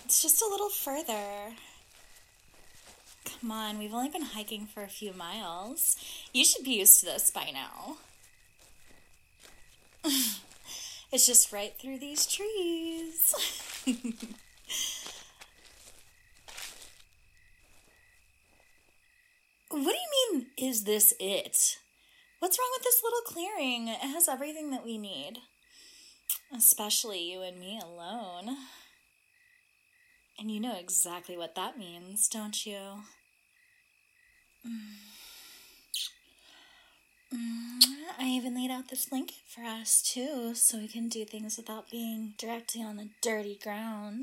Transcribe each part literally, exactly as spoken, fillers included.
It's just a little further. Come on, we've only been hiking for a few miles. You should be used to this by now. It's just right through these trees. What do you mean, is this it? What's wrong with this little clearing? It has everything that we need. Especially you and me alone. And you know exactly what that means, don't you? Mm. Mm. I even laid out this blanket for us, too, so we can do things without being directly on the dirty ground.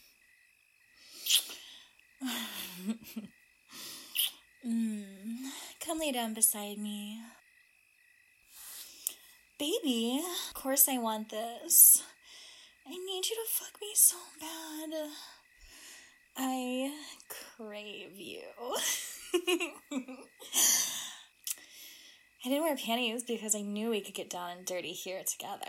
mm. Come lay down beside me. Baby, of course I want this. I need you to fuck me so bad. I crave you. I didn't wear panties because I knew we could get down and dirty here together.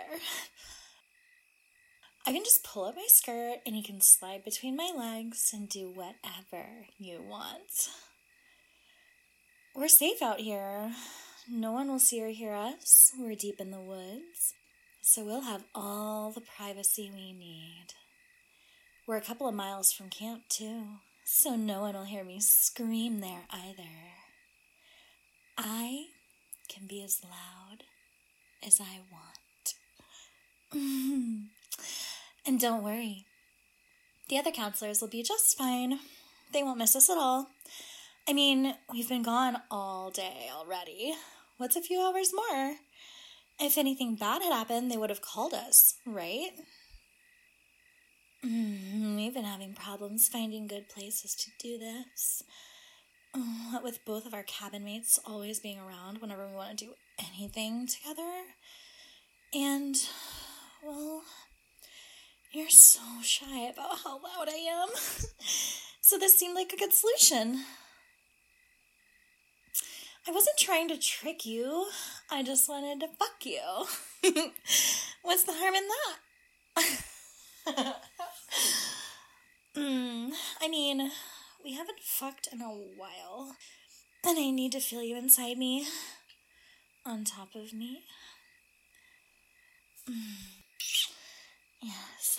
I can just pull up my skirt and you can slide between my legs and do whatever you want. We're safe out here. No one will see or hear us. We're deep in the woods, so we'll have all the privacy we need. We're a couple of miles from camp, too, so no one will hear me scream there either. I can be as loud as I want. And don't worry, the other counselors will be just fine. They won't miss us at all. I mean, we've been gone all day already. What's a few hours more? If anything bad had happened, they would have called us, right? Mm, we've been having problems finding good places to do this. What with both of our cabin mates always being around whenever we want to do anything together. And, well, you're so shy about how loud I am. So this seemed like a good solution. I wasn't trying to trick you. I just wanted to fuck you. What's the harm in that? mm, I mean, we haven't fucked in a while. And I need to feel you inside me. On top of me. Mm. Yes.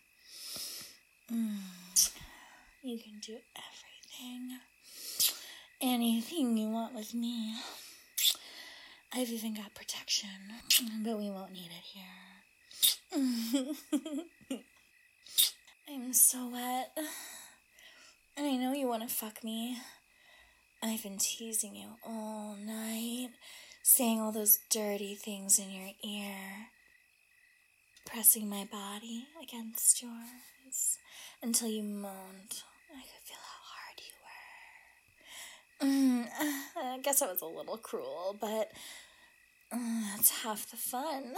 Mm. You can do everything. Anything you want with me. I've even got protection, but we won't need it here. I'm so wet. And I know you want to fuck me. I've been teasing you all night, saying all those dirty things in your ear, pressing my body against yours until you moaned. I could feel how hard you were. Mm, I guess I was a little cruel, but uh, that's half the fun.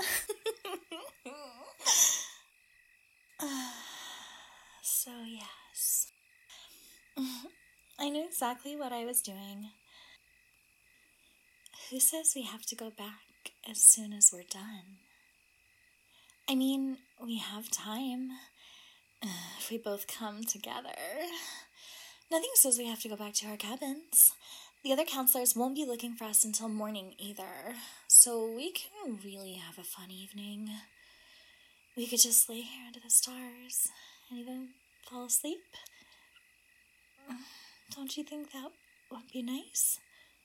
uh, so, yes. I knew exactly what I was doing. Who says we have to go back as soon as we're done? I mean, we have time. Uh, if we both come together. Nothing says we have to go back to our cabins. The other counselors won't be looking for us until morning either, so we can really have a fun evening. We could just lay here under the stars and even fall asleep. Don't you think that would be nice?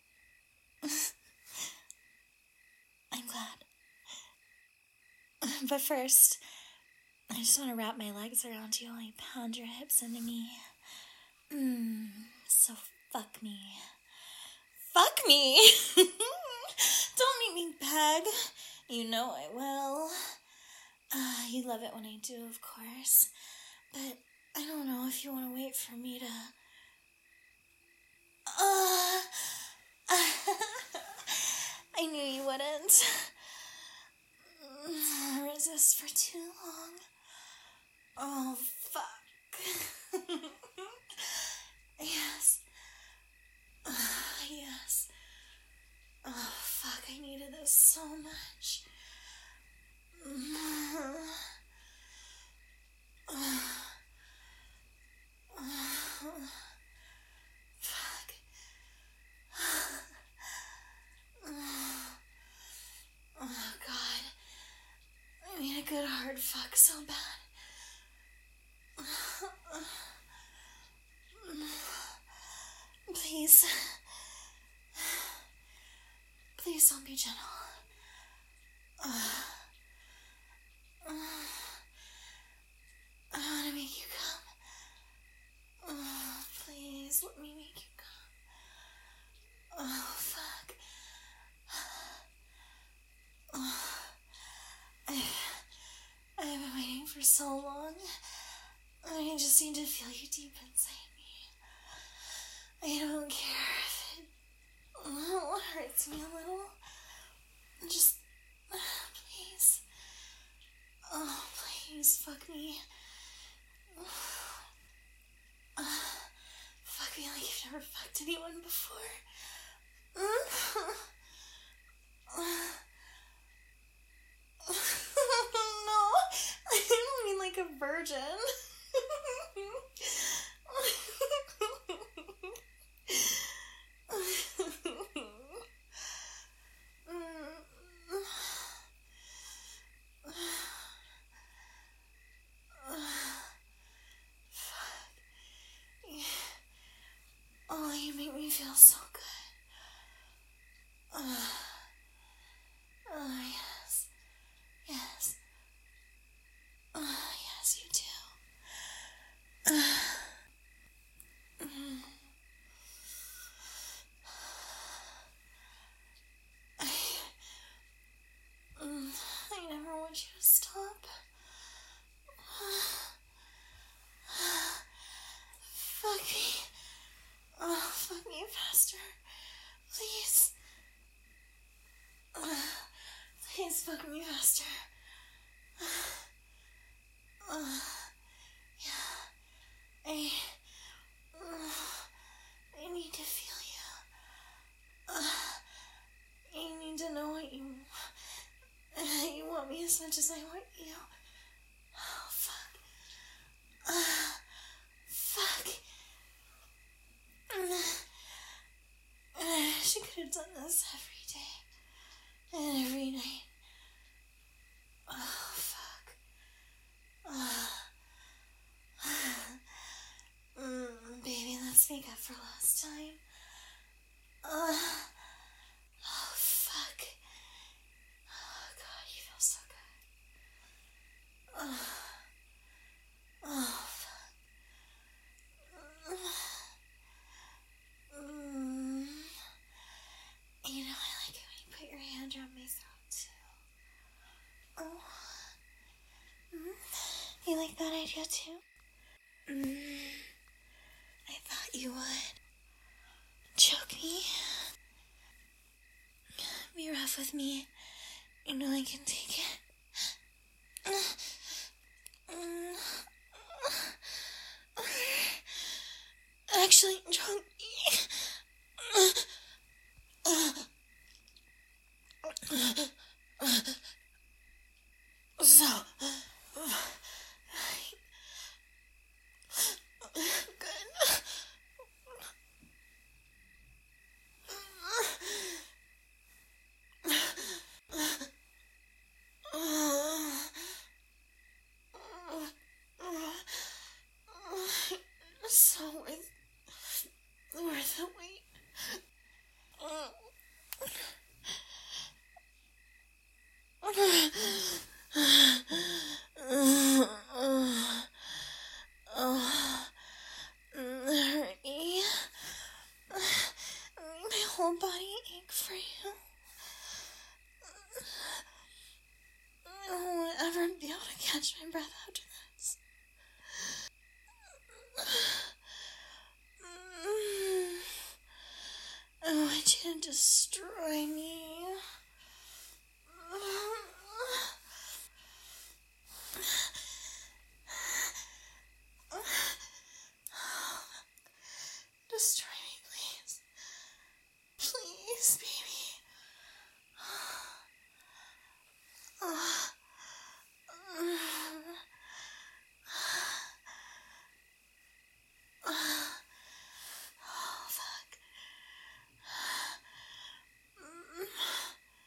I'm glad. But first, I just want to wrap my legs around you while you pound your hips into me. Mmm, so fuck me. Fuck me! Don't make me beg. You know I will. Uh, you love it when I do, of course. But I don't know if you want to wait for me to... Uh, I knew you wouldn't. Resist for too long. Oh, fuck. Yes. Uh, yes. Oh, fuck, I needed this so much. a good hard fuck so bad. Please. Please don't be gentle. I want to make you come. Please let me make you come. Oh, fuck. I, I've been waiting for so long. I just need to feel you deep inside me. I don't care if it hurts me a little. Just, please. Oh, please, fuck me. Fuck me like you've never fucked anyone before. No, I don't mean like a virgin. Oh, you make me feel so good. Uh, oh, yes. Yes. Uh, yes, you do. Uh, mm. I, mm, I never want you to stop. Fuck me. Oh, fuck me faster. Please. Uh, please fuck me faster. Uh, yeah. I... Uh, I need to feel you. Uh, I need to know what you... Uh, you want me as much as I want you. Oh, fuck. Uh, fuck. Uh, she could have done this every day. And every night. Oh, fuck. Uh, mm, baby, let's make up for last time. Uh, oh, fuck. Oh, God, you feel so good. Uh, oh, fuck. Mm, you know, I like it when you put your hand around my throat, too. Oh. Mm, you like that idea, too? Mm, I thought you would. Choke me. Be rough with me. You know I can take it. Actually, choke me. So, good. So worth, worth the wait. Oh, hurt me. My whole body ache for you. I won't ever be able to catch my breath after this. I want you to destroy me. Destroy me, please. Please, baby. Oh, fuck.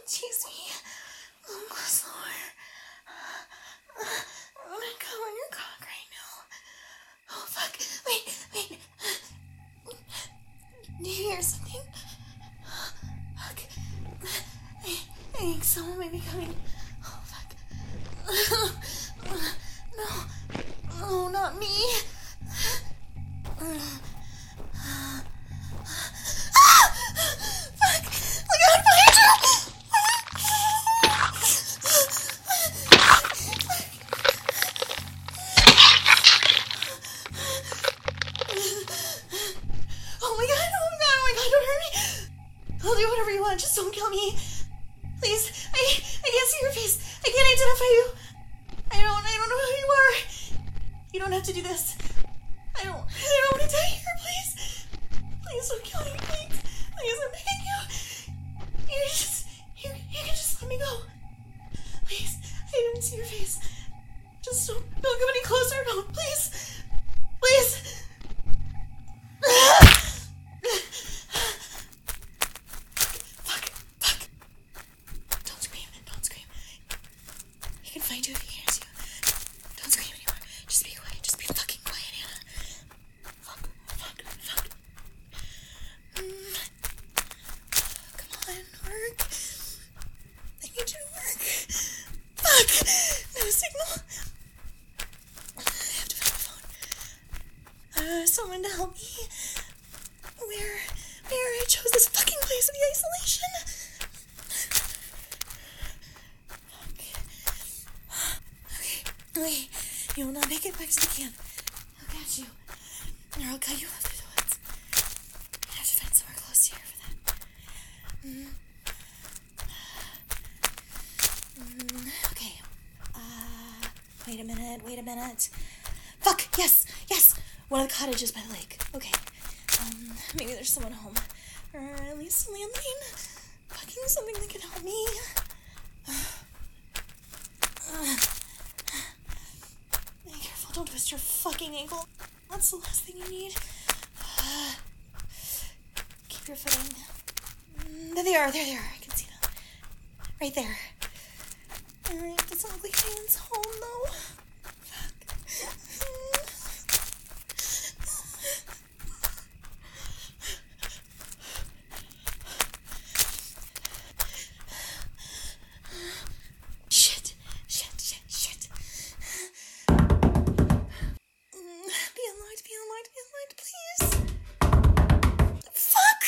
Tease me. A little slower. I'm gonna go on your cock right now. Oh, fuck. Wait, wait. Do you hear something? Fuck. I, I think someone might be coming. Oh, fuck. No. No, not me. Ah! Fuck! Look out behind you! Oh my god, oh my god, oh my god, don't hurt me! I'll do whatever you want, just don't kill me. Please, I I can't see your face. I can't identify you. I don't, I don't know who you are. You don't have to do this. I don't, I don't want to die here, please. Please don't kill me, please. Please, I'm begging you. You just, you, you can just let me go. Please, I didn't see your face. Just don't, don't come any closer, no, please. Please. Fuck, fuck. Don't scream, don't scream. He can find you if he hears you. Don't scream anymore. Just be quiet, just be fucking quiet, Anna. Fuck, fuck, fuck. Mm. Come on, work. I need you to work. Fuck! No signal. I have to find the phone. Uh, someone to help me. Where, where I chose this fucking place of the isolation. Okay. Okay. You will not make it back to the camp. I'll catch you. Or I'll cut you off through the woods. I have to find somewhere close here for that. Mm. Mm, okay. Uh, wait a minute, wait a minute. Fuck, yes, yes. One of the cottages by the lake. Okay. Um, maybe there's someone home. Or at least a landlane. Fucking something that can help me. Uh, be careful, don't twist your fucking ankle. That's the last thing you need. Uh, keep your footing. Mm, there they are, there they are. I can see them. Right there. Alright, doesn't look like anyone's home though. Shit, shit, shit, shit. Mm, be unlocked, be unlocked, be unlocked, please. Fuck!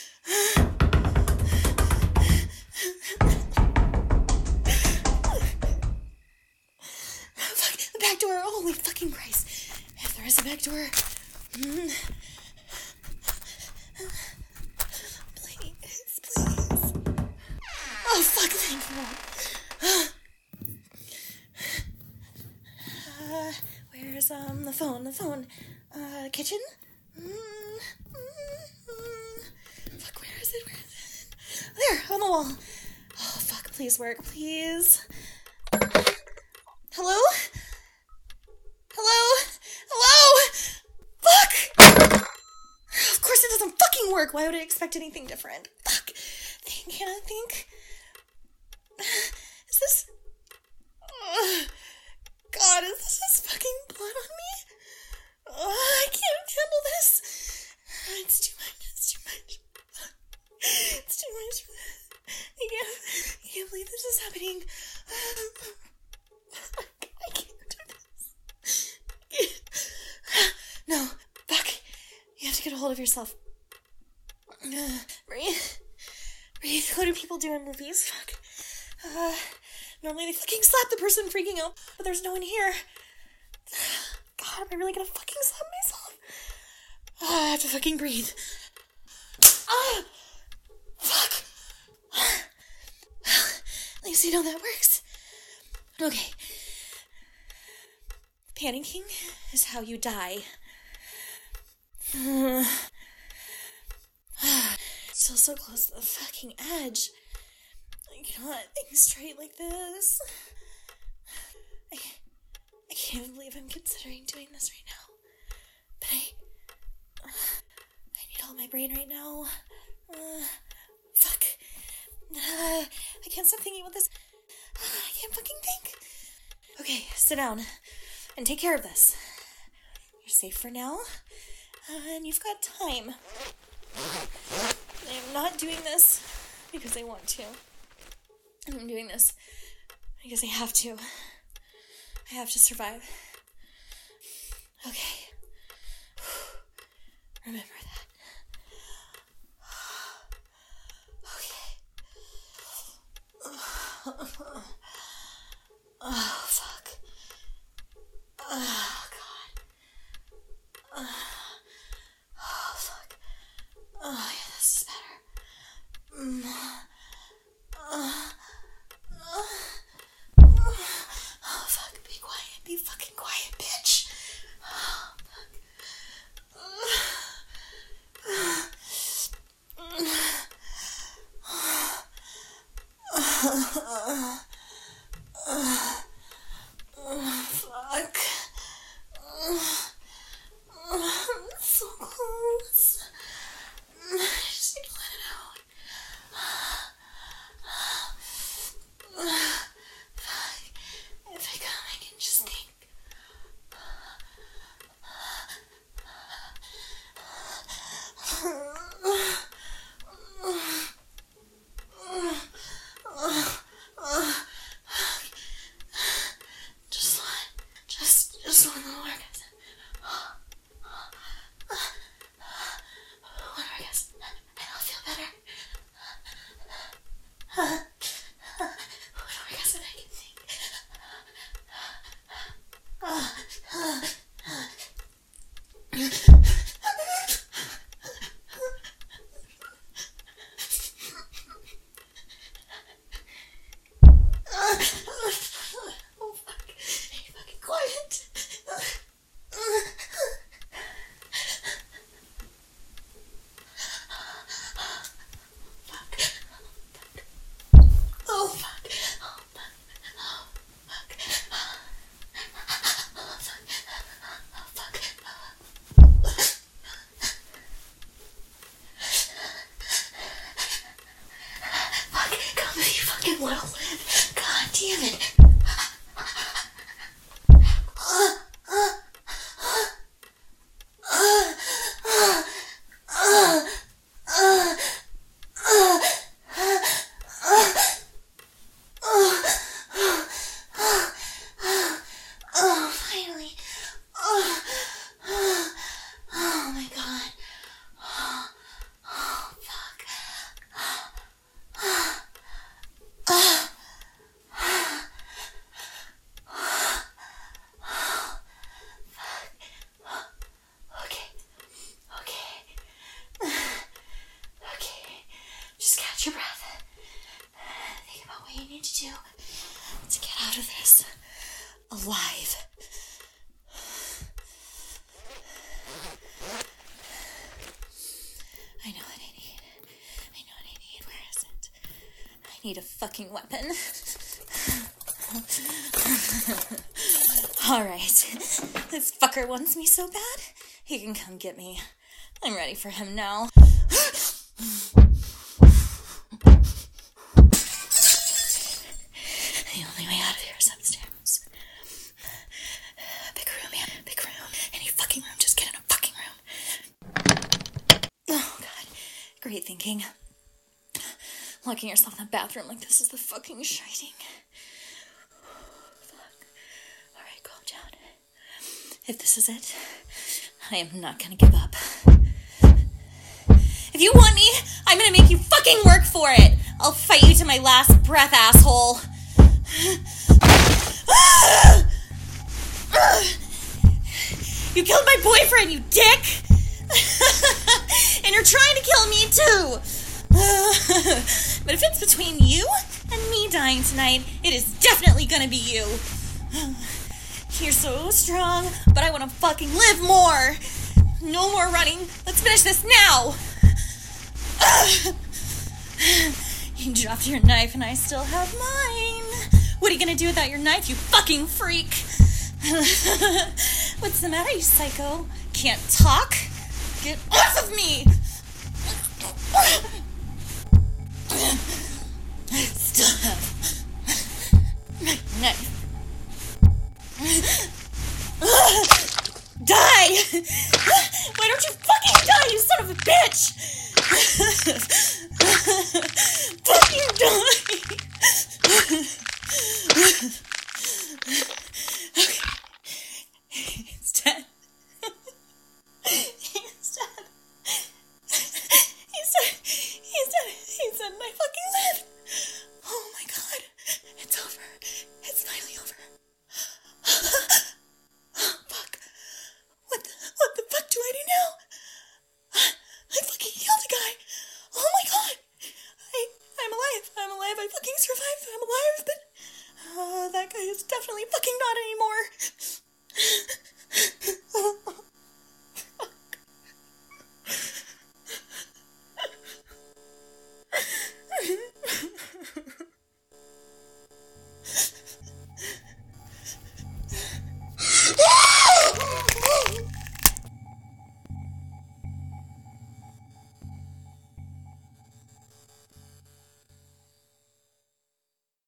Fuck, the back door, holy fucking Christ. If there is a back door. Mm. Please, please. Oh, fuck, thank you. Uh, where's, um, the phone, the phone? Uh, kitchen? Mm, mm, mm. Fuck, where is it, where is it? There, on the wall. Oh, fuck, please work, please. Hello? Hello? Hello? Fuck! Of course it doesn't fucking work. Why would I expect anything different? Fuck. Think, Hannah, think. Is this... Uh, God, is this his fucking blood on me? Uh, I can't handle this. It's too much, it's too much. It's too much. I can't, I can't believe this is happening. I can't do this. No, fuck. You have to get a hold of yourself. Uh, breathe. Breathe. What do people do in movies? Fuck. Uh, normally they fucking slap the person freaking out, but there's no one here. God, am I really gonna fucking slap myself? Uh, I have to fucking breathe. Ah! Fuck! At least you know that works. Okay. Panicking is how you die. Still so close to the fucking edge. I cannot think straight like this. I, I can't even believe I'm considering doing this right now. But I... I need all my brain right now. Uh, fuck. Uh, I can't stop thinking about this. I can't fucking think. Okay, sit down and take care of this. You're safe for now, uh, and you've got time. I'm not doing this because I want to. I'm doing this because I have to. I have to survive. Okay. Remember that. Okay. Oh, fuck. Oh, God. Oh, fuck. Oh, yeah, this is better. Mm. Uh, uh, oh, fuck. Be quiet. Be fucking quiet, bitch. Oh, fuck. Fuck. So close. I just need to let it out. Fuck. If I come, I can just think. Just one, just, just one little orgasm. One orgasm, and I'll feel better. One orgasm, I can think. Oh, fuck. Be fucking quiet. Oh, fuck. Oh, fuck. Oh, fuck. Oh, fuck. Oh, fuck. Fuck. Come with you fucking well. God damn it. Oh, finally. Oh, oh, oh my God. Oh, oh fuck. Okay. Okay. Okay. Just catch your breath. Think about what you need to do to get out of this alive. I know what I need. I know what I need. Where is it? I need a fucking weapon. Alright. This fucker wants me so bad, he can come get me. I'm ready for him now. The only way out of here is upstairs. Big room, yeah. Big room. Any fucking room. Just get in a fucking room. Oh, God. Great thinking. Locking yourself in the bathroom like this is the fucking Shining. Fuck. Alright, calm down. If this is it, I am not gonna give up. If you want me, I'm gonna make you fucking work for it. I'll fight you to my last breath, asshole. You killed my boyfriend, you dick! And you're trying to kill me too! But if it's between you and me dying tonight, it is definitely gonna be you. You're so strong, but I want to fucking live more. No more running. Let's finish this now. You dropped your knife and I still have mine. What are you gonna do without your knife, you fucking freak? What's the matter, you psycho? Can't talk? Get off of me!